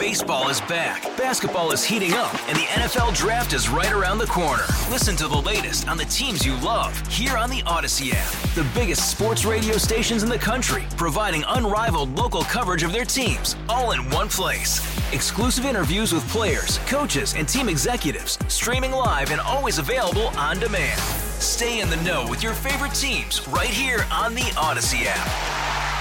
Baseball is back, basketball is heating up, and the NFL Draft is right around the corner. Listen to the latest on the teams you love here on the Odyssey app. The biggest sports radio stations in the country, providing unrivaled local coverage of their teams, all in one place. Exclusive interviews with players, coaches, and team executives, streaming live and always available on demand. Stay in the know with your favorite teams right here on the Odyssey app.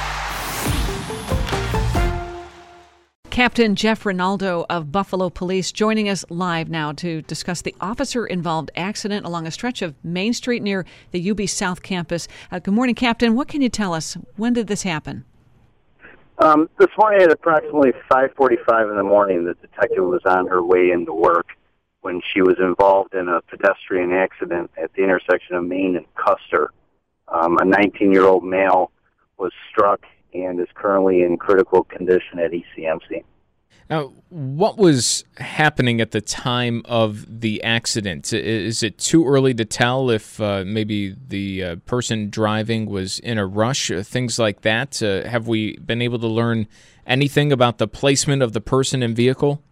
Captain Jeff Rinaldo of Buffalo Police joining us live now to discuss the officer-involved accident along a stretch of Main Street near the UB South campus. Good morning, Captain. What can you tell us? When did this happen? This morning at approximately 5:45 in the morning, the detective was on her way into work when she was involved in a pedestrian accident at the intersection of Main and Custer. A 19-year-old male was struck and is currently in critical condition at ECMC. Now, what was happening at the time of the accident? Is it too early to tell if maybe the person driving was in a rush, things like that? Have we been able to learn anything about the placement of the person and vehicle?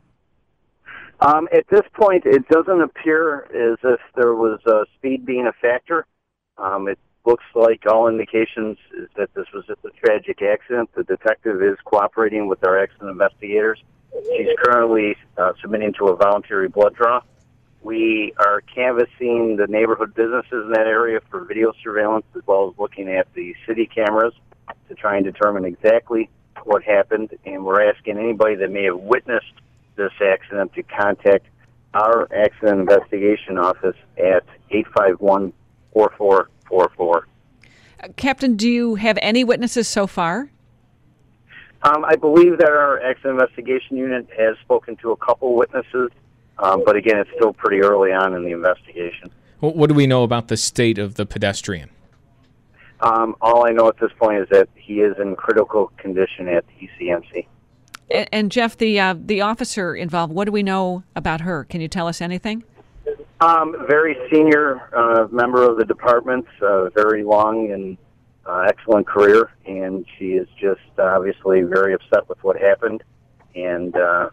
At this point, it doesn't appear as if there was speed being a factor. It looks like all indications is that this was just a tragic accident. The detective is cooperating with our accident investigators. She's currently submitting to a voluntary blood draw. We are canvassing the neighborhood businesses in that area for video surveillance, as well as looking at the city cameras to try and determine exactly what happened. And we're asking anybody that may have witnessed this accident to contact our accident investigation office at 851-4444. Captain, do you have any witnesses so far? I believe that our accident investigation unit has spoken to a couple witnesses, but again, it's still pretty early on in the investigation. What do we know about the state of the pedestrian? All I know at this point is that he is in critical condition at the ECMC. And Jeff, the officer involved, what do we know about her? Can you tell us anything? Very senior member of the department, very long and excellent career, and she is just obviously very upset with what happened. And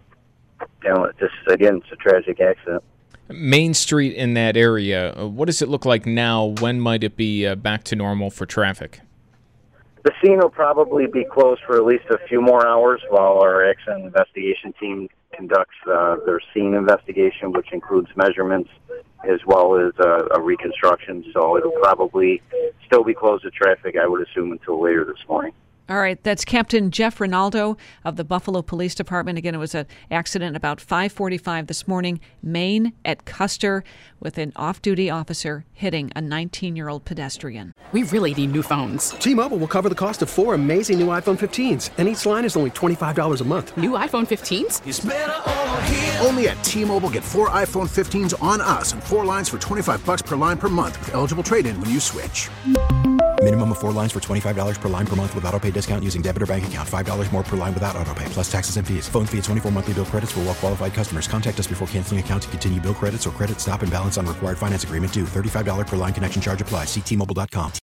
just again, it's a tragic accident. Main Street in that area, what does it look like now? When might it be back to normal for traffic? The scene will probably be closed for at least a few more hours while our accident investigation team conducts their scene investigation, which includes measurements as well as a reconstruction. So it'll probably still be closed to traffic, I would assume, until later this morning. All right, that's Captain Jeff Rinaldo of the Buffalo Police Department. Again, it was an accident about 5:45 this morning, Main at Custer, with an off-duty officer hitting a 19-year-old pedestrian. We really need new phones. T-Mobile will cover the cost of 4 amazing new iPhone 15s, and each line is only $25 a month. New iPhone 15s? It's better over here. Only at T-Mobile, get 4 iPhone 15s on us and 4 lines for $25 per line per month with eligible trade-in when you switch. Minimum of 4 lines for $25 per line per month with autopay discount using debit or bank account. $5 more per line without autopay, plus taxes and fees. Phone fee at 24 monthly bill credits for well-qualified customers. Contact us before canceling account to continue bill credits or credit stop and balance on required finance agreement due. $35 per line connection charge applies. See T-Mobile.com.